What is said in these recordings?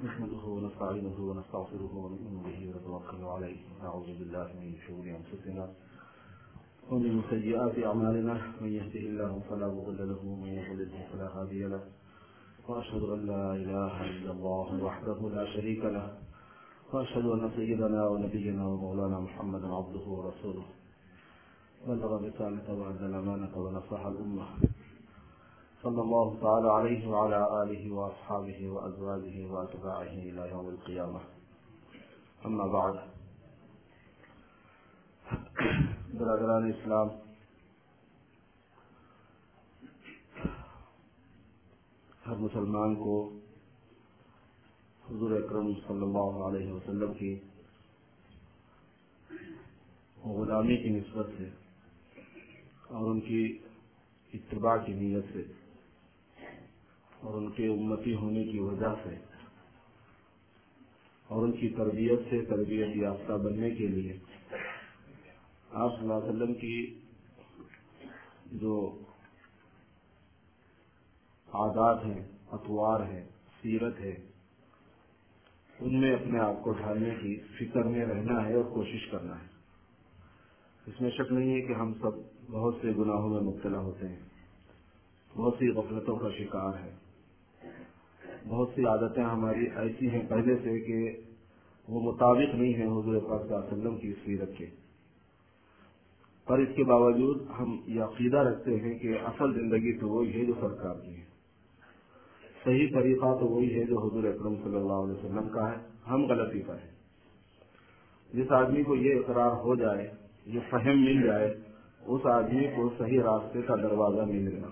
نحمده ونستعينه ونستغفره ونؤمن به ونتوكل عليه ونعوذ بالله من شرور أنفسنا ومن سيئات أعمالنا من يهده الله فلا مضل له ومن يضلل فلا هادي له وأشهد أن لا إله إلا الله وحده لا شريك له وأشهد أن سيدنا ونبينا ومولانا محمدا عبده ورسوله بلغ الرسالة وأدى الأمانة ونصح الأمة صلى الله تعالى عليه وعلى آله وأصحابه وأزواجه وأتباعه إلى يوم القيامة. أما بعد، برادران اسلام، ہر مسلمان کو حضور اکرم صلی اللہ علیہ وسلم کی غلامی کی نسبت سے اور ان کی اتباع کی نیت سے اور ان کے امتی ہونے کی وجہ سے اور ان کی تربیت سے تربیت یافتہ بننے کے لیے آپ صلی اللہ علیہ وسلم کی جو عادات ہیں، اطوار ہے، سیرت ہے، ان میں اپنے آپ کو ڈھالنے کی فکر میں رہنا ہے اور کوشش کرنا ہے۔ اس میں شک نہیں ہے کہ ہم سب بہت سے گناہوں میں مبتلا ہوتے ہیں، بہت سی غفلتوں کا شکار ہے، بہت سی عادتیں ہماری ایسی ہیں پہلے سے کہ وہ مطابق نہیں ہیں حضور پاک صلی اللہ علیہ وسلم کی سیرت کے، پر اس کے باوجود ہم یہ عقیدہ رکھتے ہیں کہ اصل زندگی تو وہی ہے جو سرکار کی ہے، صحیح طریقہ تو وہی ہے جو حضور اکرم صلی اللہ علیہ وسلم کا ہے، ہم غلطی پر ہیں۔ جس آدمی کو یہ اقرار ہو جائے، یہ فہم مل جائے، اس آدمی کو صحیح راستے کا دروازہ مل گیا۔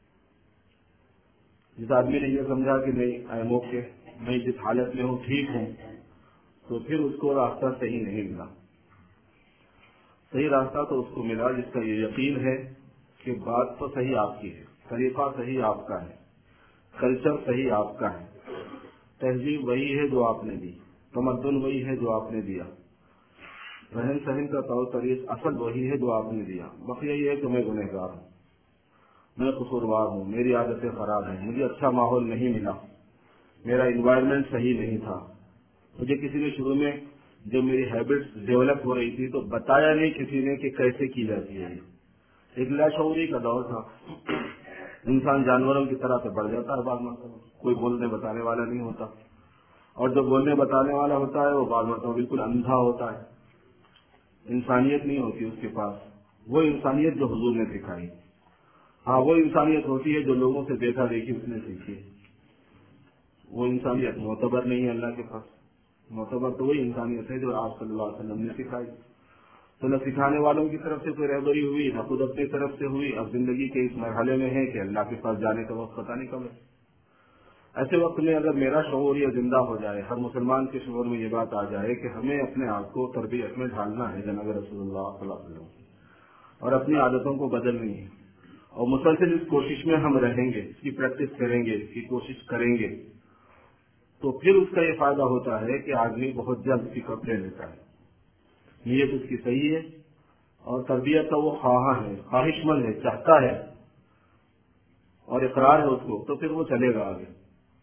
جس آدمی نے یہ سمجھا کہ نہیں اے موقع میں جس حالت میں ہوں ٹھیک ہوں، تو پھر اس کو راستہ صحیح نہیں ملا۔ صحیح راستہ تو اس کو ملا جس کا یہ یقین ہے کہ بات تو صحیح آپ کی ہے، طریقہ صحیح آپ کا ہے، کلچر صحیح آپ کا ہے، تہذیب وہی ہے جو آپ نے دی، تمدن وہی ہے جو آپ نے دیا، رہن سہن کا طور طریق اصل وہی ہے جو آپ نے دیا، بقیہ یہ ہے کہ میں گنہگار ہوں، میں قصوروار ہوں، میری عادتیں خراب ہیں، مجھے اچھا ماحول نہیں ملا، میرا انوائرمنٹ صحیح نہیں تھا، مجھے کسی نے شروع میں جب میری ہیبٹس ڈیولپ ہو رہی تھی تو بتایا نہیں کسی نے کہ کیسے کی جاتی ہے۔ ایک لاشعوری کا دور تھا، انسان جانوروں کی طرح سے بڑھ جاتا ہے بعض مرتبہ، کوئی بولنے بتانے والا نہیں ہوتا، اور جو بولنے بتانے والا ہوتا ہے وہ بعض مرتبہ بالکل اندھا ہوتا ہے، انسانیت نہیں ہوتی اس کے پاس، وہ انسانیت جو حضور نے دکھائی۔ ہاں، وہ انسانیت ہوتی ہے جو لوگوں سے دیکھا دیکھی اس نے سیکھی، وہ انسانیت معتبر نہیں ہے اللہ کے پاس۔ معتبر تو وہی انسانیت ہے جو آپ صلی اللہ علیہ وسلم نے سکھائی۔ تو نہ سکھانے والوں کی طرف سے کوئی رہبری ہوئی، نہ خود اپنی طرف سے ہوئی، اب زندگی کے اس مرحلے میں ہے کہ اللہ کے پاس جانے کا وقت پتہ نہیں کب ہے۔ ایسے وقت میں اگر میرا شعور یہ زندہ ہو جائے، ہر مسلمان کے شعور میں یہ بات آ جائے کہ ہمیں اپنے آپ کو تربیت میں ڈھالنا ہے جناب رسول اللہ صلی اللہ علیہ وسلم، اور اپنی عادتوں کو بدلنی ہے، اور مسلسل اس کوشش میں ہم رہیں گے، اس کی پریکٹس کریں گے، اس کی کوشش کریں گے، تو پھر اس کا یہ فائدہ ہوتا ہے کہ آدمی بہت جلد پک اپ لے لیتا ہے، نیت اس کی صحیح ہے اور تربیت کا وہ خواہاں ہے، خواہش مند ہے، چاہتا ہے اور اقرار ہے اس کو، تو پھر وہ چلے گا آگے۔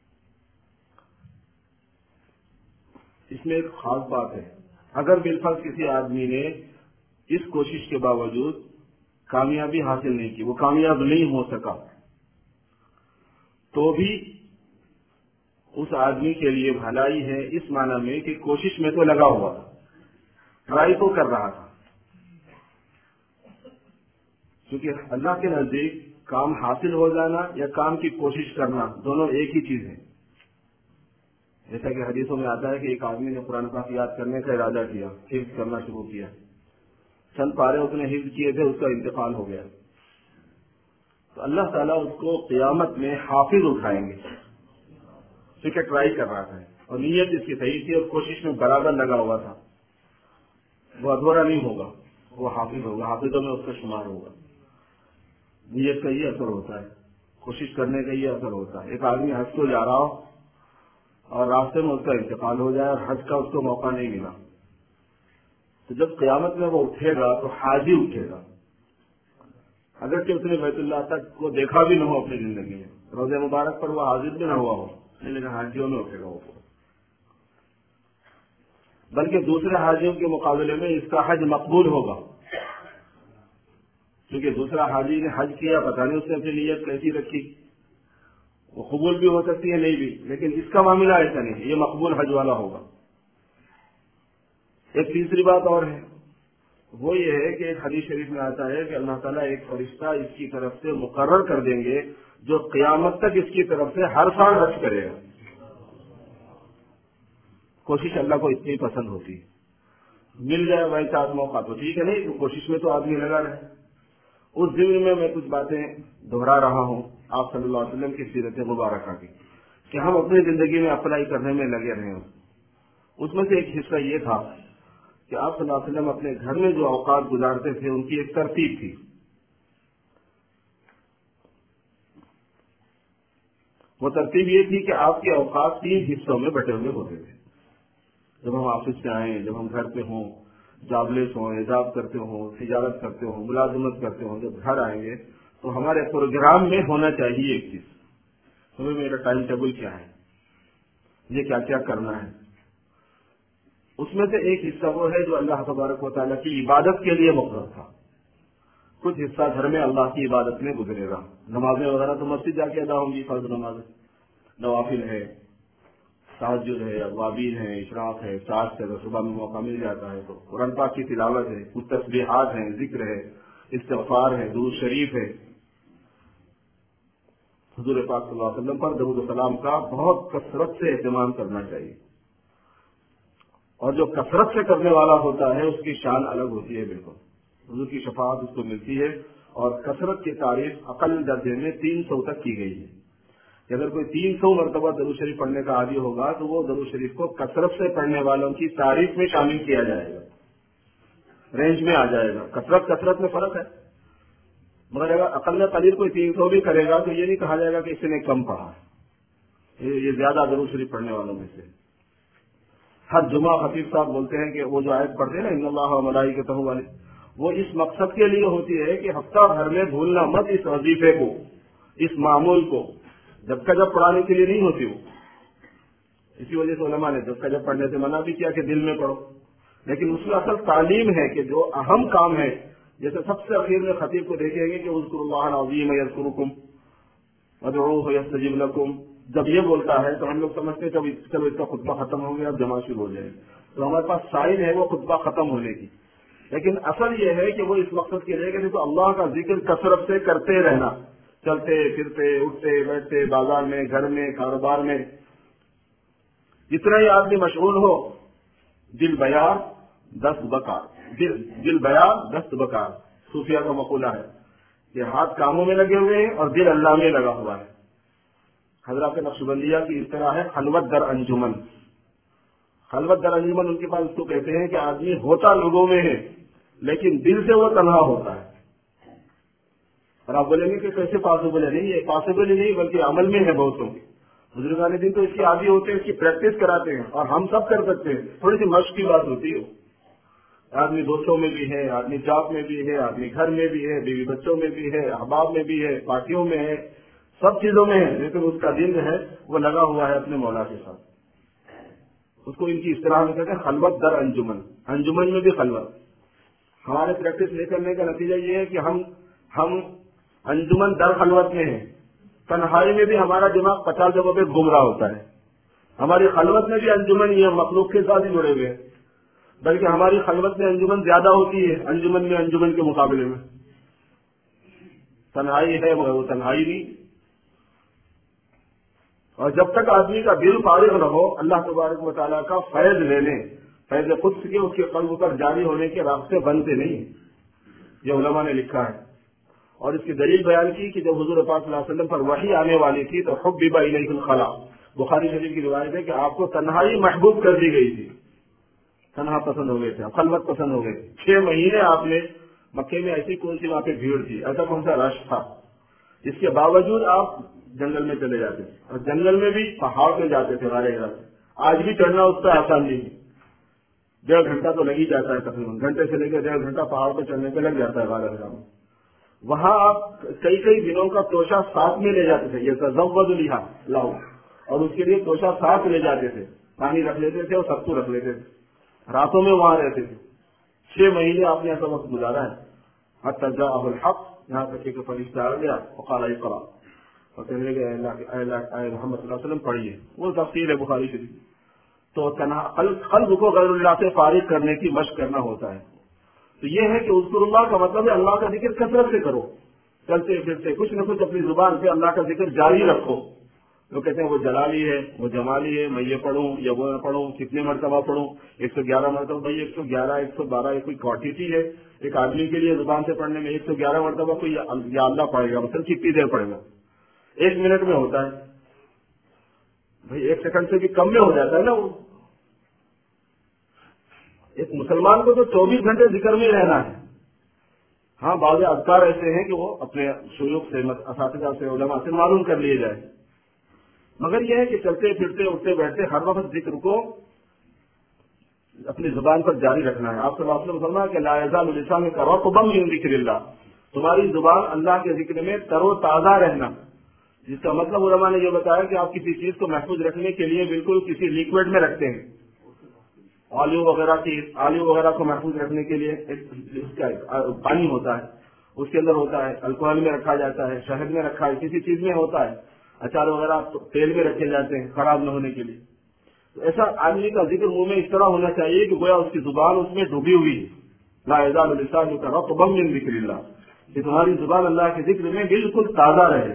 اس میں ایک خاص بات ہے، اگر بالفرض کسی آدمی نے اس کوشش کے باوجود کامیابی حاصل نہیں کی، وہ کامیاب نہیں ہو سکا، تو بھی اس آدمی کے لیے بھلائی ہے اس معنی میں کہ کوشش میں تو لگا ہوا تھا، ٹرائی تو کر رہا تھا، کیونکہ اللہ کے نزدیک کام حاصل ہو جانا یا کام کی کوشش کرنا دونوں ایک ہی چیز ہے۔ جیسا کہ حدیثوں میں آتا ہے کہ ایک آدمی نے قرآن پاک یاد کرنے کا ارادہ کیا، حفظ کرنا شروع کیا، چند پارے اس نے حفظ کیے تھے، اس کا انتقال ہو گیا، تو اللہ تعالیٰ اس کو قیامت میں حافظ اٹھائیں گے، کیونکہ ٹرائی کر رہا تھا اور نیت اس کی صحیح تھی اور کوشش میں برابر لگا ہوا تھا، وہ ادھورا نہیں ہوگا، وہ حافظ ہوگا، حافظوں میں اس کا شمار ہوگا۔ نیت کا یہ اثر ہوتا ہے، کوشش کرنے کا یہ اثر ہوتا ہے۔ ایک آدمی حج کو جا رہا ہو اور راستے میں اس کا انتقال ہو جائے اور حج کا اس کو موقع نہیں ملا، تو جب قیامت میں وہ اٹھے گا تو حاجی اٹھے گا، اگرچہ اس نے بیت اللہ تک کو دیکھا بھی نہ ہو اپنی زندگی میں، روزے مبارک پر وہ حاضر بھی نہ ہوا ہو، لیکن حاجیوں میں اٹھے گا وہ۔ بلکہ دوسرے حاجیوں کے مقابلے میں اس کا حج مقبول ہوگا، کیونکہ دوسرا حاجی نے حج کیا، پتہ نہیں اس نے اپنی نیت کیسی رکھی، وہ قبول بھی ہو سکتی ہے نہیں بھی، لیکن اس کا معاملہ ایسا نہیں، یہ مقبول حج والا ہوگا۔ ایک تیسری بات اور ہے، وہ یہ ہے کہ ایک حدیث شریف میں آتا ہے کہ اللہ تعالیٰ ایک فرشتہ اس کی طرف سے مقرر کر دیں گے جو قیامت تک اس کی طرف سے ہر سال حج کرے گا۔ کوشش اللہ کو اتنی پسند ہوتی ہے، مل جائے ویسا موقع تو ٹھیک ہے، نہیں تو کوشش میں تو آدمی لگا رہے۔ اس ضمن میں کچھ باتیں دہرا رہا ہوں آپ صلی اللہ علیہ وسلم کی سیرت مبارکہ کی کہ ہم اپنی زندگی میں اپلائی کرنے میں لگے رہے ہیں۔ اس میں سے ایک حصہ یہ تھا کہ آپ صلی اللہ علیہ وسلم اپنے گھر میں جو اوقات گزارتے تھے ان کی ایک ترتیب تھی۔ وہ ترتیب یہ تھی کہ آپ کے اوقات 3 حصوں میں بٹے ہوئے ہوتے تھے۔ جب ہم آفس سے آئیں، جب ہم گھر پہ ہوں، جابلیس ہوں، ایجاب کرتے ہوں، تجارت کرتے ہوں، ملازمت کرتے ہوں، جب گھر آئیں گے تو ہمارے پروگرام میں ہونا چاہیے ایک چیز، ہمیں میرا ٹائم ٹیبل کیا ہے، یہ کیا کیا کرنا ہے۔ اس میں سے ایک حصہ وہ ہے جو اللہ تبارک و تعالیٰ کی عبادت کے لیے مقرر تھا، کچھ حصہ گھر میں اللہ کی عبادت میں گزرے گا۔ نمازیں وغیرہ تو مسجد جا کے ادا ہوں گی، فرض نماز، نوافل ہے، تہجد ہے، اوابین ہے، اشراق ہے، ساعت سے اگر صبح میں موقع مل جاتا ہے تو قرآن پاک کی تلاوت ہے، کچھ تسبیحات ہیں، ذکر ہے، استغفار ہے، درود شریف ہے، حضور پاک صلی اللہ علیہ وسلم پر درود و سلام کا بہت کثرت سے اہتمام کرنا چاہیے۔ اور جو کثرت سے کرنے والا ہوتا ہے اس کی شان الگ ہوتی ہے، بالکل حضور کی شفاعت اس کو ملتی ہے۔ اور کثرت کی تعریف اقل درجے میں 300 تک کی گئی ہے کہ اگر کوئی 300 مرتبہ درود شریف پڑھنے کا عادی ہوگا تو وہ درود شریف کو کثرت سے پڑھنے والوں کی تعریف میں شامل کیا جائے گا، رینج میں آ جائے گا۔ کثرت میں فرق ہے، مگر اگر اقل قلیل کوئی 300 بھی کرے گا تو یہ نہیں کہا جائے گا کہ اس نے کم پڑھا، یہ زیادہ درود شریف پڑھنے والوں میں سے۔ ہر جمعہ خطیب صاحب بولتے ہیں کہ وہ جو آیت پڑھتے ہیں نا ان اللہ و ملائکتہ والے، وہ اس مقصد کے لیے ہوتی ہے کہ ہفتہ بھر میں بھولنا مت اس وظیفے کو، اس معمول کو، جب کا جب پڑھانے کے لیے نہیں ہوتی وہ۔ اسی وجہ سے علماء نے جب کا جب پڑھنے سے منع بھی کیا کہ دل میں پڑھو، لیکن اس میں اصل تعلیم ہے کہ جو اہم کام ہے، جیسے سب سے اخیر میں خطیب کو دیکھیں گے کہ اذکروا اللہ العظیم یذکرکم وادعوہ یستجب لکم، جب یہ بولتا ہے تو ہم لوگ سمجھتے ہیں چلو اس کا خطبہ ختم ہو گیا، اب جماعت شروع ہو جائے، تو ہمارے پاس سائن ہے وہ خطبہ ختم ہونے کی، لیکن اصل یہ ہے کہ وہ اس مقصد کے لیے کہ تو اللہ کا ذکر کثرت سے کرتے رہنا، چلتے پھرتے اٹھتے بیٹھتے، بازار میں، گھر میں، کاروبار میں، جتنا ہی آدمی مشغول ہو، دل بیار دست بکار، دل بیار دست بکار صوفیہ کا مقولہ ہے کہ ہاتھ کاموں میں لگے ہوئے ہیں اور دل اللہ میں لگا ہوا ہے۔ حضرات نقشبندیہ کی اس طرح ہے خلوت در انجمن، خلوت در انجمن ان کے پاس اس کو کہتے ہیں کہ آدمی ہوتا لوگوں میں ہے لیکن دل سے وہ تنہا ہوتا ہے۔ اور آپ بولیں گے کہ کیسے پاسبل ہے؟ نہیں، یہ پاسبل ہی نہیں بلکہ عمل میں ہے بہتوں کے۔ بزرگان دین تو اس کی عادی ہوتے ہیں، اس کی پریکٹس کراتے ہیں، اور ہم سب کر سکتے ہیں، تھوڑی سی مشق کی بات ہوتی ہے۔ آدمی دوستوں میں بھی ہے، آدمی جاب میں بھی ہے، آدمی گھر میں بھی ہے، بیوی بچوں میں بھی ہے، احباب میں بھی ہے، پارٹیوں میں ہے، سب چیزوں میں ہے، لیکن اس کا دل ہے وہ لگا ہوا ہے اپنے مولا کے ساتھ۔ اس کو ان کی اصطلاح میں کہتے ہیں خلوت در انجمن، انجمن میں بھی خلوت۔ ہمارے پریکٹس لے کرنے کا نتیجہ یہ ہے کہ ہم انجمن در خلوت میں ہیں، تنہائی میں بھی ہمارا دماغ 50 جگہوں پہ گم رہا ہوتا ہے۔ ہماری خلوت میں بھی انجمن ہی ہے، مخلوق کے ساتھ ہی جڑے ہوئے ہیں، بلکہ ہماری خلوت میں انجمن زیادہ ہوتی ہے انجمن میں انجمن کے مقابلے میں۔ تنہائی ہے مگر وہ تنہائی نہیں۔ اور جب تک آدمی کا دل فارغ نہ ہو اللہ تبارک و تعالیٰ کا فیض لینے، فیض قدس کے اس کے قلب پر جاری ہونے کے راستے بنتے نہیں، یہ علماء نے لکھا ہے۔ اور اس کی دلیل بیان کی کہ جب حضور پاک صلی اللہ علیہ وسلم پر وحی آنے والی تھی تو حبب الیہ الخلا، بخاری شریف کی روایت ہے کہ آپ کو تنہائی محبوب کر دی گئی تھی، تنہا پسند ہو گئے تھے، خلوت پسند ہو گئے تھے۔ 6 مہینے آپ نے مکے میں ایسی کون سی وہاں پہ بھیڑ تھی، ایسا کون سا رش تھا، اس کے باوجود آپ جنگل میں چلے جاتے تھے، اور جنگل میں بھی پہاڑ پہ جاتے تھے غار حرا سے۔ آج بھی چڑھنا اس پہ آسان نہیں ہے، 1.5 گھنٹہ تو لگ ہی جاتا ہے، تقریباً گھنٹے سے لے کے 1.5 گھنٹہ پہاڑ پہ چڑھنے پہ لگ جاتا ہے غار حرا میں۔ وہاں آپ کئی دنوں کا توشہ ساتھ میں لے جاتے تھے، یہ تزود لہا لاؤ، اور اس کے لیے توشہ ساتھ لے جاتے تھے، پانی رکھ لیتے تھے اور ستو رکھ لیتے تھے۔ راتوں میں وہاں رہتے تھے. 6 مہینے آپ نے ایسا وقت گزارا ہے. حتی جاءہ الحق، یہاں تک کہ فرشتہ آ گیا وقال اقرأ، اور کہنے لگے اے محمد صلی اللہ علیہ وسلم پڑھیے. وہ تفصیل ہے بخاری شریف. تو قلب کو غیر اللہ سے فارغ کرنے کی مشق کرنا ہوتا ہے. تو یہ ہے کہ اذکر اللہ کا مطلب ہے اللہ کا ذکر کثرت سے کرو، چلتے پھرتے کچھ نہ کچھ اپنی زبان سے اللہ کا ذکر جاری رکھو. لوگ کہتے ہیں وہ جلالی ہے، وہ جمالی ہے، میں یہ پڑھوں یا وہ نہ پڑھوں، کتنے مرتبہ پڑھوں؟ 111 مرتبہ. بھائی 111 112 کوئی کوانٹٹی ہے؟ ایک آدمی کے لیے زبان سے پڑھنے میں 111 مرتبہ کوئی یا اللہ پڑھے گا مطلب کتنی دیر پڑھے گا؟ 1 منٹ میں ہوتا ہے بھائی، 1 سیکنڈ سے بھی کم میں ہو جاتا ہے نا. وہ ایک مسلمان کو تو 24 گھنٹے ذکر میں رہنا ہے. ہاں بعض اذکار ایسے ہیں کہ وہ اپنے شیوخ سے، اساتذہ سے، علماء سے معلوم کر لیے جائے، مگر یہ ہے کہ چلتے پھرتے اٹھتے بیٹھتے ہر وقت ذکر کو اپنی زبان پر جاری رکھنا ہے. آپ صلی اللہ علیہ وسلم فرمایا کہ لا یزال لسانک رطبا من ذکر اللہ، تمہاری زبان اللہ کے ذکر میں تر و تازہ رہنا. جس کا مطلب علماء نے یہ بتایا کہ آپ کسی چیز کو محفوظ رکھنے کے لیے بالکل کسی لیکوڈ میں رکھتے ہیں. آلو وغیرہ کو محفوظ رکھنے کے لیے پانی ہوتا ہے، اس کے اندر ہوتا ہے، الکوہل میں رکھا جاتا ہے، شہد میں رکھا ہے، کسی چیز میں ہوتا ہے، اچار وغیرہ تیل میں رکھے جاتے ہیں خراب نہ ہونے کے لیے. تو ایسا آدمی کا ذکر منہ میں اس طرح ہونا چاہیے کہ گویا اس کی زبان اس میں ڈوبی ہوئی ہے. لا یزال لسانک رطبا من ذکر اللہ، کہ تمہاری زبان اللہ کے ذکر میں بالکل تازہ رہے.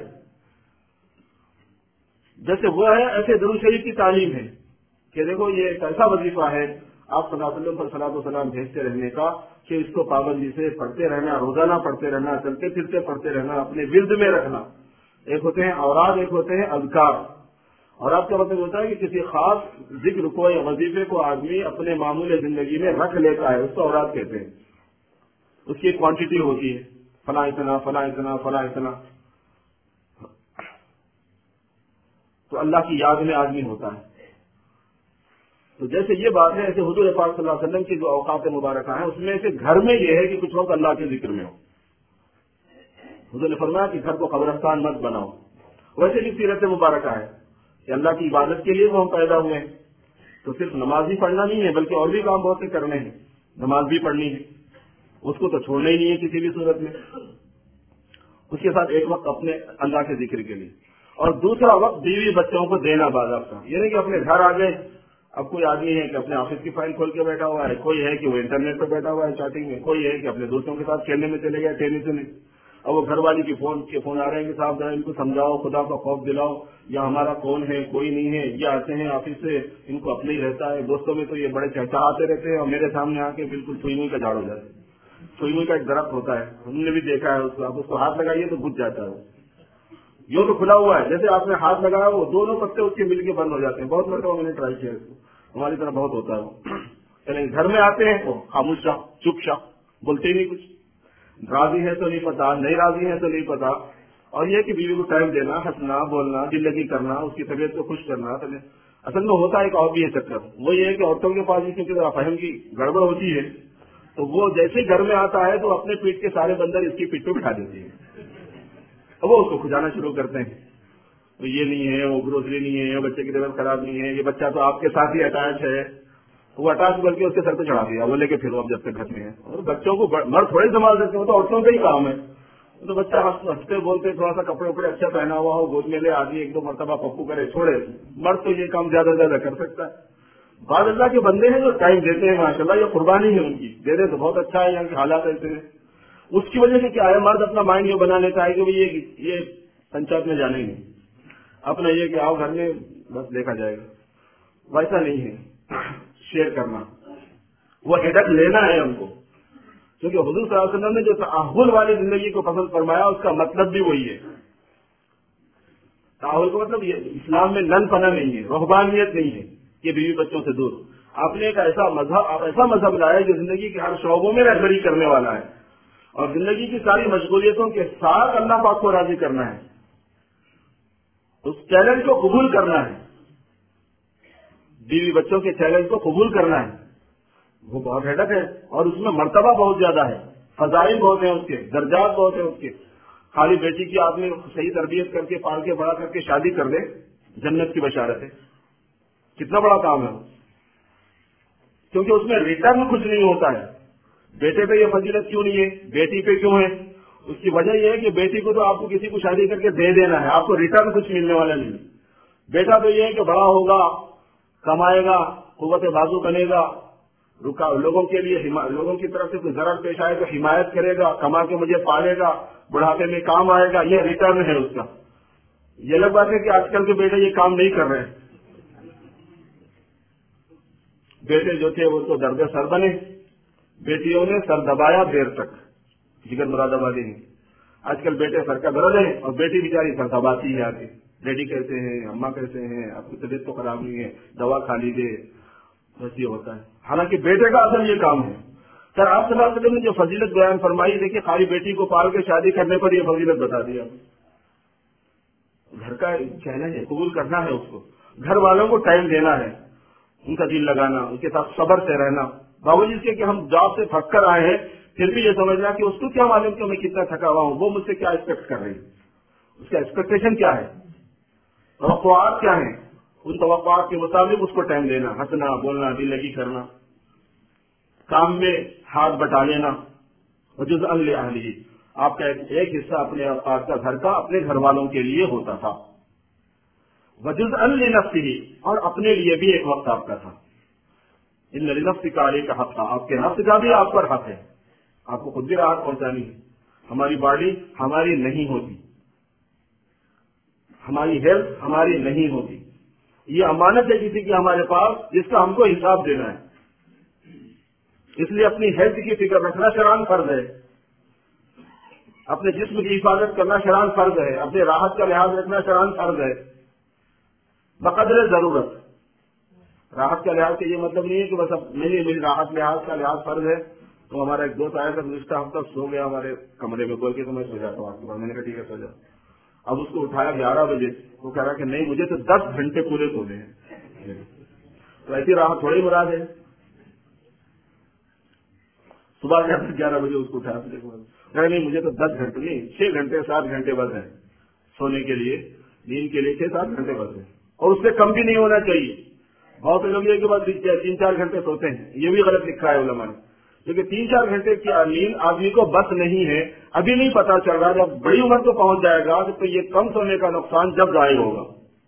جیسے وہ ہے ایسے درود شریف کی تعلیم ہے کہ دیکھو یہ ایک ایسا وظیفہ ہے آپ صلی اللہ علیہ وسلم پر صلاۃ و سلام بھیجتے رہنے کا کہ اس کو پابندی سے پڑھتے رہنا، روزانہ پڑھتے رہنا، چلتے پھرتے پڑھتے رہنا، اپنے ورد میں رکھنا. ایک ہوتے ہیں اوراد، ایک ہوتے ہیں اذکار. اور آپ کا مطلب ہوتا ہے کہ کسی خاص ذکر کو یا وظیفے کو آدمی اپنے معمول زندگی میں رکھ لیتا ہے، اس کو اوراد کہتے ہیں. اس کی ایک کوانٹٹی ہوتی ہے، فلاں اتنا فلاں اتنا فلاں اتنا. تو اللہ کی یاد میں آدمی ہوتا ہے. تو جیسے یہ بات ہے، ایسے حضور پاک صلی اللہ علیہ وسلم کی جو اوقات مبارکہ ہیں اس میں سے گھر میں یہ ہے کہ کچھ وقت اللہ کے ذکر میں ہو. حضور نے فرمایا کہ گھر کو قبرستان مت بناؤ. ویسے بھی سیرت مبارکہ ہے کہ اللہ کی عبادت کے لیے وہ ہم پیدا ہوئے ہیں، تو صرف نماز ہی پڑھنا نہیں ہے بلکہ اور بھی کام بہت سے کرنے ہیں. نماز بھی پڑھنی ہے، اس کو تو چھوڑنا ہی نہیں ہے کسی بھی صورت میں. اس کے ساتھ ایک وقت اپنے اللہ کے ذکر کے لیے، اور دوسرا وقت بیوی بچوں کو دینا باضابطہ. یہ نہیں کہ اپنے گھر آ گئے، اب کوئی آدمی ہے کہ اپنے آفس کی فائل کھول کے بیٹھا ہوا ہے، کوئی ہے کہ وہ انٹرنیٹ پہ بیٹھا ہوا ہے چیٹنگ میں، کوئی ہے کہ اپنے دوستوں کے ساتھ کھیلنے میں چلے گئے ٹینس میں. اب وہ گھر والی کے فون آ رہے ہیں کہ صاحب ذرا ان کو سمجھاؤ، خدا کا خوف دلاؤ، یا ہمارا کون ہے کوئی نہیں ہے، یہ آتے ہیں آفس سے ان کو اپنے ہی رہتا ہے، دوستوں میں تو یہ بڑے چہچہاتے رہتے ہیں اور میرے سامنے آ کے بالکل سوئی موئی کا جھاڑ ہو جاتا ہے. سوئی موئی کا ایک درخت ہوتا ہے، ہم نے بھی دیکھا ہے، آپ اس کو ہاتھ لگائیے تو بجھ جاتا ہے. یہ تو کھلا ہوا ہے، جیسے آپ نے ہاتھ لگایا وہ دونوں پتے اس کے مل کے بند ہو جاتے ہیں. بہت مرتبہ میں نے ٹرائی کیا، ہماری طرح بہت ہوتا ہے. چلیں گھر میں آتے ہیں وہ خاموش شاہ، چپ شاہ، بولتے ہی نہیں کچھ. راضی ہے تو نہیں پتا، نہیں راضی ہے تو نہیں پتا. اور یہ کہ بیوی کو ٹائم دینا، ہنسنا بولنا، دل لگی کرنا، اس کی طبیعت کو خوش کرنا. اصل میں ہوتا ہے ایک اور بھی ہے چکر، وہ یہ ہے کہ عورتوں کے پاس کیونکہ ذرا فہم کی گڑبڑ ہوتی ہے، تو وہ جیسے ہی گھر میں آتا ہے تو اپنے پیٹ کے سارے بندر اس کی پیٹ پہ بٹھا دیتی ہے. وہ اس کو کھجانا شروع کرتے ہیں، تو یہ نہیں ہے، وہ گروسری نہیں ہے، بچے کی طبیعت خراب نہیں ہے، یہ بچہ تو آپ کے ساتھ ہی اٹیچ ہے. وہ اٹیچ کر کے اس کے سر پہ چڑھا دیا، وہ لے کے پھر اب جب تک گھر میں ہے. اور بچوں کو مرد تھوڑے سنبھال سکتے ہو، تو عورتوں کا ہی کام ہے. تو بچہ ہنستے بولتے تھوڑا سا کپڑے وپڑے اچھا پہنا ہوا ہو، گود میں لے آدمی 1-2 مرتبہ پپو کرے چھوڑے. مرد تو یہ کام زیادہ سے زیادہ کر سکتا ہے. بعض اللہ کے بندے ہیں جو ٹائم دیتے ہیں، ماشاء اللہ یہ قربانی ہے ان کی، دے دے تو بہت اچھا ہے. یہاں کے حالات ایسے ہیں، اس کی وجہ سے کیا ہے، مرد اپنا مائنڈ یہ بنا لیتا ہے کہ یہ پنچایت میں جانے نہیں، اپنا یہ کہ آؤ گھر میں بس دیکھا جائے گا. ویسا نہیں ہے. شیئر کرنا، وہ ہیڈک لینا ہے ہم کو، کیونکہ حضور صلی اللہ علیہ وسلم نے جو تأہل والی زندگی کو پسند فرمایا اس کا مطلب بھی وہی ہے. تأہل کا مطلب یہ اسلام میں نن پنا نہیں ہے، رہبانیت نہیں ہے کہ بیوی بچوں سے دور. آپ نے ایک ایسا مذہب لایا جو زندگی کے ہر شعبوں میں رہبری کرنے والا ہے، اور زندگی کی ساری مشغولیتوں کے ساتھ اللہ پاک کو راضی کرنا ہے. اس چیلنج کو قبول کرنا ہے، بیوی بچوں کے چیلنج کو قبول کرنا ہے. وہ بہت ہیڈک ہے، اور اس میں مرتبہ بہت زیادہ ہے، فضائل بہت ہیں، اس کے درجات بہت ہیں. اس کے خالی بیٹی کی آدمی صحیح تربیت کر کے پال کے بڑا کر کے شادی کر دے، جنت کی بشارت ہے. کتنا بڑا کام ہے، کیونکہ اس میں ریٹرن کچھ نہیں ہوتا ہے. بیٹے پہ یہ فضیلت کیوں نہیں ہے, بیٹی پہ کیوں ہے؟ اس کی وجہ یہ ہے کہ بیٹی کو تو آپ کو کسی کو شادی کر کے دے دینا ہے, آپ کو ریٹرن کچھ ملنے والا نہیں. بیٹا تو یہ ہے کہ بڑا ہوگا, کمائے گا, قوت بازو بنے گا, لوگوں کے لیے لوگوں کی طرف سے کوئی ضرر پیش آئے تو حمایت کرے گا, کما کے مجھے پالے گا, بڑھاپے میں کام آئے گا, یہ ریٹرن ہے اس کا. یہ الگ بات ہے کہ آج کل کے بیٹے یہ کام نہیں کر رہے. بیٹے جو تھے وہ تو درد سر بنے, بیٹیوں نے سر دبایا دیر تک, جگر مراد آبادی نہیں. آج کل بیٹے سر کا درد ہے اور بیٹی بیچاری سر دباتی ہے آگے. ڈیڈی کہتے ہیں, اماں کہتے ہیں, آپ کی طبیعت تو خراب نہیں ہے, دوا کھا لیجیے, بس یہ ہوتا ہے. حالانکہ بیٹے کا اصل یہ کام ہے. سر آپ صلی اللہ علیہ وسلم نے جو فضیلت بیان فرمائی, دیکھیے خالی بیٹی کو پال کے شادی کرنے پر یہ فضیلت بتا دیا. گھر کا چیلنج ہے, قبول کرنا ہے اس کو, گھر والوں کو ٹائم دینا ہے, ان کا دل لگانا, ان کے ساتھ صبر سے رہنا. باوجود اس کے کہ ہم جاب سے تھک کر آئے ہیں, پھر بھی یہ سمجھنا کہ اس کو کیا معلوم کہ میں کتنا تھکا ہوا ہوں, وہ مجھ سے کیا ایکسپیکٹ کر رہی ہے, اس کا ایکسپیکٹیشن کیا ہے, توقعات کیا ہیں, ان توقعات کے مطابق اس کو ٹائم دینا, ہنسنا, بولنا, دل لگی کرنا, کام میں ہاتھ بٹا لینا. وجزءا لأہلہ, آپ کا ایک حصہ اپنے اوقات کا گھر کا اپنے گھر والوں کے لیے ہوتا تھا. وجزءا لنفسہ, اور اپنے لیے بھی ایک وقت آپ کا تھا. ان لنفسک علیک حقا, آپ کے نفس کا بھی آپ پر حق ہے, آپ کو خود بھی راحت پہنچانی ہے. ہماری باڈی ہماری نہیں ہوتی, ہماری ہیلتھ ہماری نہیں ہوتی, یہ امانت ہے کسی کی ہمارے پاس جس کا ہم کو حساب دینا ہے. اس لیے اپنی ہیلتھ کی فکر رکھنا شرعاً فرض ہے, اپنے جسم کی حفاظت کرنا شرعاً فرض ہے, اپنے راحت کا لحاظ رکھنا شرعاً فرض ہے, بقدر ضرورت. راحت کا لحاظ کا یہ مطلب نہیں ہے کہ بس اب میری راحت لحاظ کا لحاظ فرض ہے. تو ہمارا ایک دوست آیا تھا گزشتہ ہفتہ, سو گیا ہمارے کمرے میں, بول کے تو میں سو جاتا ہوں آپ کے پاس. میں نے کہا ٹھیک ہے سو جاؤ. اب اس کو اٹھایا 11 بجے, وہ کہہ رہا کہ نہیں مجھے تو 10 گھنٹے پورے سونے ہیں. تو ایسی راحت تھوڑی مراد ہے. صبح 11 بجے اس کو اٹھایا, نہیں مجھے تو 10 گھنٹے نہیں, 6 گھنٹے 7 گھنٹے بس ہے سونے کے لیے, نیند کے لیے 6-7 گھنٹے بس ہے, اور اس سے کم بھی نہیں ہونا چاہیے. بہت سے لوگ یہ کہ بس 3-4 گھنٹے سوتے ہیں, یہ بھی غلط لکھا ہے علماء نے. کیونکہ 3-4 گھنٹے کی نیند آدمی کو بس نہیں ہے, ابھی نہیں پتا چل رہا, جب بڑی عمر کو پہنچ جائے گا تو یہ کم سونے کا نقصان جب ظاہر ہوگا.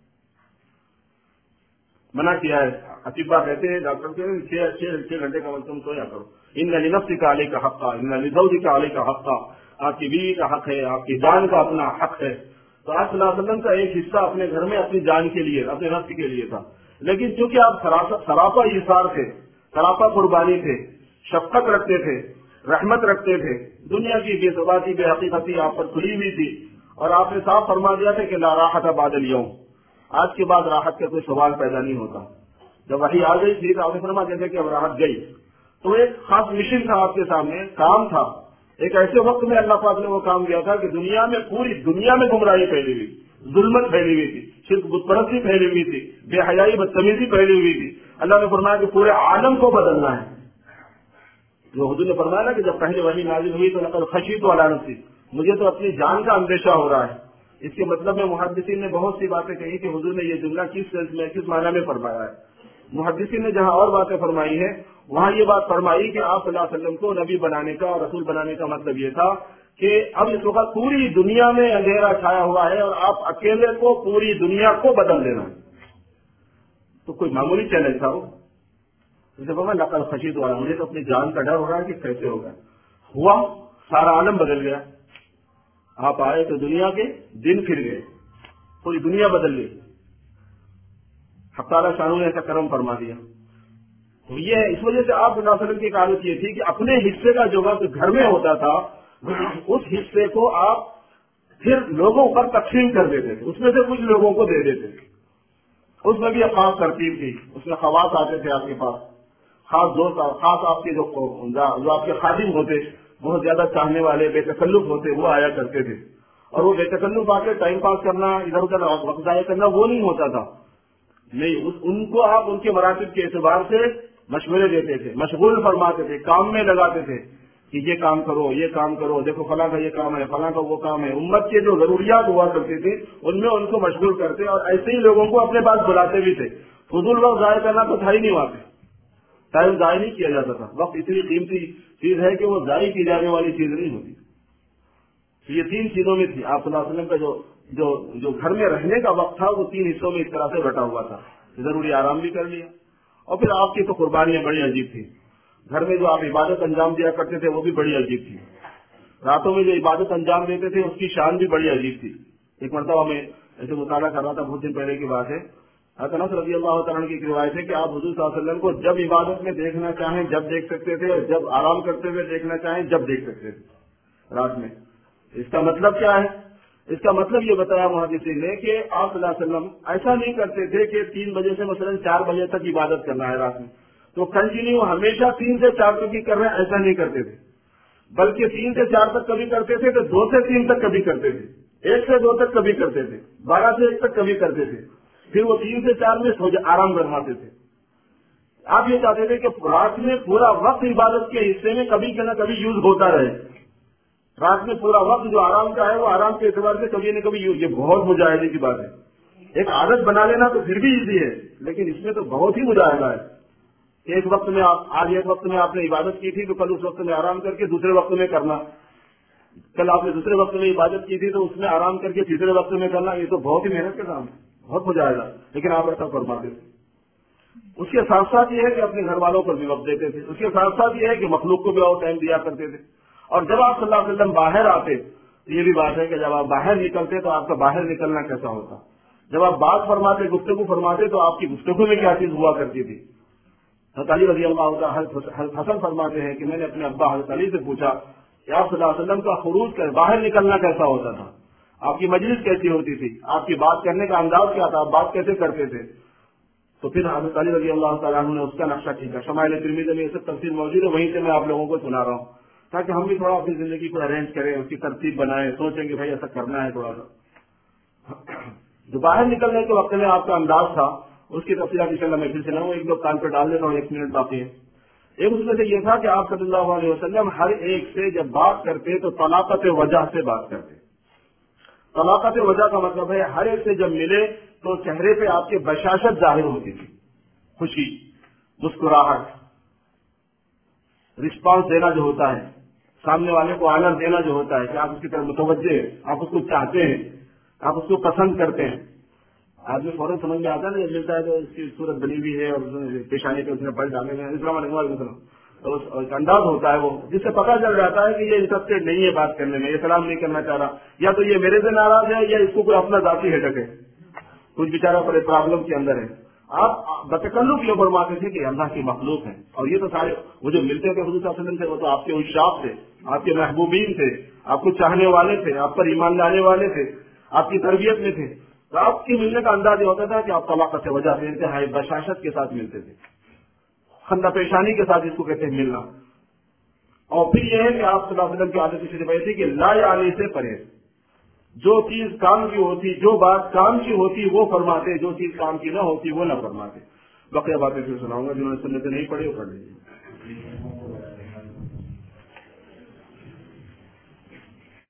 منع کیا ہے, اطباء کہتے ہیں, ڈاکٹر کہتے ہیں 6 گھنٹے کا وقت تم سویا کرو. ان لنفسک علیک حقا, ان لزوجک علیک حقا, آپ کی بیوی کا حق ہے, آپ کی جان کا اپنا حق ہے. تو آپ صلی اللہ علیہ وسلم کا ایک حصہ اپنے گھر میں اپنی جان کے لیے, اپنے نفس کے لیے تھا. لیکن چونکہ آپ سراپا ایثار تھے, سراپا قربانی تھے, شفقت رکھتے تھے, رحمت رکھتے تھے, دنیا کی بے ثباتی بے حقیقتی آپ پر کھلی ہوئی تھی, اور آپ نے صاف فرما دیا تھا کہ لا راحت بعد اليوم, آج کے بعد راحت کا کوئی سوال پیدا نہیں ہوتا. جب وحی آ گئی تھی تو آپ نے فرما دیا تھا کہ اب راحت گئی. تو ایک خاص مشن تھا آپ کے سامنے, کام تھا. ایک ایسے وقت میں اللہ پاک نے وہ کام کیا تھا کہ دنیا میں, پوری دنیا میں گمراہی پھیلی ہوئی, ظلمت پھیلی ہوئی تھی, شرک بت پرستی پھیلی ہوئی تھی, بے حیائی بدتمیزی پھیلی ہوئی تھی. اللہ نے فرمایا کہ پورے عالم کو بدلنا ہے. جو حضور نے فرمایا نا کہ جب پہلے وحی نازل ہوئی تو لقد خشیت علی نفسی, مجھے تو اپنی جان کا اندیشہ ہو رہا ہے. اس کے مطلب میں محدثین نے بہت سی باتیں کہی کہ حضور نے یہ جملہ کس سینس میں, کس معنی میں فرمایا ہے. محدثین نے جہاں اور باتیں فرمائی ہیں وہاں یہ بات فرمائی کہ آپ صلی اللہ علیہ وسلم کو نبی بنانے کا اور رسول بنانے کا مطلب یہ تھا کہ اب اس وقت پوری دنیا میں اندھیرا چھایا ہوا ہے اور آپ اکیلے کو پوری دنیا کو بدل دینا. تو کوئی معمولی چیلنج تھا وہ. لقد خشیت والا, مجھے تو اپنی جان کا ڈر ہو رہا ہے کہ کیسے ہوگا. ہوا, سارا عالم بدل گیا. آپ آئے تو دنیا کے دن پھر گئے, پوری دنیا بدل گئی. حق تعالیٰ شانہ نے ایسا کرم فرما دیا. تو یہ اس وجہ سے آپ صلی اللہ علیہ وسلم کی ایک عادت یہ تھی کہ اپنے حصے کا جو وقت گھر میں ہوتا تھا اس حصے کو آپ پھر لوگوں پر تقسیم کر دیتے تھے, اس میں سے کچھ لوگوں کو دے دیتے تھے. اس میں بھی ایک خاص ترتیب تھی, اس میں خواص آتے تھے آپ کے پاس, خاص دوست, خاص آپ کے جو آپ کے خادم ہوتے, بہت زیادہ چاہنے والے, بے تکلف ہوتے, وہ آیا کرتے تھے. اور وہ بے تکلف آ کے ٹائم پاس کرنا, ادھر ادھر وقت ضائع کرنا وہ نہیں ہوتا تھا. نہیں, ان کو آپ ان کے مراتب کے اعتبار سے مشورے دیتے تھے, مشغول فرماتے تھے, کام میں لگاتے تھے کہ یہ کام کرو, یہ کام کرو, دیکھو فلاں کا یہ کام ہے, فلاں کا وہ کام ہے. امت کے جو ضروریات ہوا کرتی تھی ان میں ان کو مشغول کرتے, اور ایسے ہی لوگوں کو اپنے پاس بلاتے بھی تھے. فضول وقت ضائع کرنا تو تھا ہی نہیں وہاں پہ. ٹائم ضائع نہیں کیا جاتا تھا. وقت اتنی قیمتی چیز ہے کہ وہ ضائع کی جانے والی چیز نہیں ہوتی. یہ 3 چیزوں میں تھی. آپ صلی اللہ علیہ وسلم کا جو گھر میں رہنے کا وقت تھا وہ 3 حصوں میں اس طرح سے بٹا ہوا تھا. ضروری آرام بھی کر لیا, اور پھر آپ کی تو قربانیاں بڑی عجیب تھی. گھر میں جو آپ عبادت انجام دیا کرتے تھے وہ بھی بڑی عجیب تھی. راتوں میں جو عبادت انجام دیتے تھے اس کی شان بھی بڑی عجیب تھی. ایک مرتبہ میں ایسے مطالعہ کر رہا تھا, بہت دن پہلے کی بات ہے. حضرت انس رضی اللہ تعالیٰ کی روایت ہے کہ آپ حضور صلی اللہ علیہ وسلم کو جب عبادت میں دیکھنا چاہیں جب دیکھ سکتے تھے, اور جب آرام کرتے ہوئے دیکھنا چاہیں جب دیکھ سکتے تھے رات میں. اس کا مطلب کیا ہے؟ اس کا مطلب یہ بتایا محدثین نے کہ آپ صلی اللہ علیہ وسلم ایسا نہیں کرتے تھے کہ 3 بجے سے مثلا 4 بجے تک عبادت کرنا ہے رات میں تو کنٹینیو ہمیشہ 3 سے 4 تک ہی کر رہے ہیں, ایسا نہیں کرتے تھے. بلکہ 3 سے 4 تک کبھی کرتے تھے تو 2 سے 3 تک کبھی کرتے تھے, 1 سے 2 تک کبھی کرتے تھے, 12 سے 1 تک کبھی کرتے تھے, پھر وہ 3 سے 4 میں آرام فرماتے تھے. آپ یہ چاہتے تھے کہ رات میں پورا وقت عبادت کے حصے میں کبھی نہ کبھی یوز ہوتا رہے. رات میں پورا وقت جو آرام کا ہے وہ آرام کے اعتبار سے کبھی نہ کبھی یوز. یہ بہت مجاہدے کی بات ہے. ایک عادت بنا لینا تو پھر بھی ایزی ہے, لیکن اس میں تو بہت ہی مجاہدہ ہے. ایک وقت میں آج ایک وقت میں آپ نے عبادت کی تھی تو کل اس وقت میں آرام کر کے دوسرے وقت میں کرنا, کل آپ نے دوسرے وقت میں عبادت کی تھی تو اس میں آرام کر کے تیسرے وقت میں کرنا. یہ تو بہت ہی محنت کا کام ہے, بہت مجاہدہ. لیکن آپ ایسا فرماتے تھے. اس کے ساتھ ساتھ یہ ہے کہ اپنے گھر والوں پر بھی وقت دیتے تھے. اس کے ساتھ ساتھ یہ ہے کہ مخلوق کو بھی اور ٹائم دیا کرتے تھے. اور جب آپ صلی اللہ علیہ وسلم باہر آتے تو یہ بھی بات ہے کہ جب آپ باہر نکلتے تو آپ کا باہر نکلنا کیسا ہوتا. جب آپ بات فرماتے, گفتگو فرماتے تو آپ کی گفتگو میں کیا چیز ہوا کرتی تھی. حضرت علی رضی اللہ عنہ حضرت حسن فرماتے ہیں کہ میں نے اپنے ابا حضرت علی سے پوچھا کہ آپ صلی اللہ علیہ وسلم کا خروج کر باہر نکلنا کیسا ہوتا تھا, آپ کی مجلس کیسی ہوتی تھی, آپ کی بات کرنے کا انداز کیا تھا, آپ بات کیسے کرتے تھے. تو پھر حضرت علی رضی اللہ تعالیٰ عنہ نے اس کا نقشہ کھینچا. شمائل ترمذی میں یہ سب تفصیل موجود ہے, وہیں سے میں آپ لوگوں کو سنا رہا ہوں تاکہ ہم بھی تھوڑا اپنی زندگی کو ارینج کریں, اس کی ترتیب بنائیں, سوچیں کہ بھائی ایسا کرنا ہے. تھوڑا سا جو باہر نکلنے کے وقت میں آپ کا انداز تھا اس کی تفصیلات انشاءاللہ میں پھر سے نہ ہوں, 1-2 کان پہ ڈال دیتا ہوں, 1 منٹ باقی ہے. ایک اس میں سے یہ تھا کہ آپ صلی اللہ علیہ وسلم ہر ایک سے جب بات کرتے تو طلاقت وجہ سے بات کرتے. طلاقت وجہ کا مطلب ہے ہر ایک سے جب ملے تو چہرے پہ آپ کے بشاشت ظاہر ہوتی تھی, خوشی, مسکراہٹ, رسپانس دینا جو ہوتا ہے, سامنے والے کو آنر دینا جو ہوتا ہے کہ آپ اس کی طرف متوجہ ہیں, آپ اس کو چاہتے ہیں, آپ اس کو پسند کرتے ہیں. آدمی فوراً سمجھ میں آتا ہے نا, جب ملتا ہے تو اس کی صورت بنی ہوئی ہے اور پیشانی پہ اس نے پل ڈالے ہیں, السلام علیکم وعلیکم السلام, تو ایک انداز ہوتا ہے وہ جس سے پتہ چل جاتا ہے کہ یہ انٹرسٹیڈ نہیں ہے بات کرنے میں, یہ سلام نہیں کرنا چاہ رہا, یا تو یہ میرے سے ناراض ہے یا اس کو کوئی اپنا ذاتی ہیڈک ہے, کچھ بیچارہ بڑے پرابلم کے اندر ہے. آپ بتکلف یہ فرماتے تھے کہ اللہ کی مخلوق ہے, اور یہ تو سارے وہ جو ملتے تھے حضور صلی اللہ علیہ وسلم سے وہ تو آپ کے عشاق تھے, آپ کے محبوبین تھے, آپ کو چاہنے والے تھے, آپ پر ایمان لانے والے تھے, آپ کی تربیت میں تھے. تو آپ کی ملنے کا انداز یہ ہوتا تھا کہ آپ طلاقت سے وجہ سے انتہائی بشاشت کے ساتھ ملتے تھے, خندہ پیشانی کے ساتھ, جس کو کہتے ہیں ملنا. اور پھر یہ ہے کہ آپ صلی اللہ علیہ وسلم کی عادت صرف یہ تھی کہ لا یعنی سے پرہیز, جو چیز کام کی ہوتی, جو بات کام کی ہوتی وہ فرماتے, جو چیز کام کی نہ ہوتی وہ نہ فرماتے. بقیہ باتیں پھر سناؤں گا, جنہوں نے سنت نہیں پڑھی وہ پڑھ لیجیے.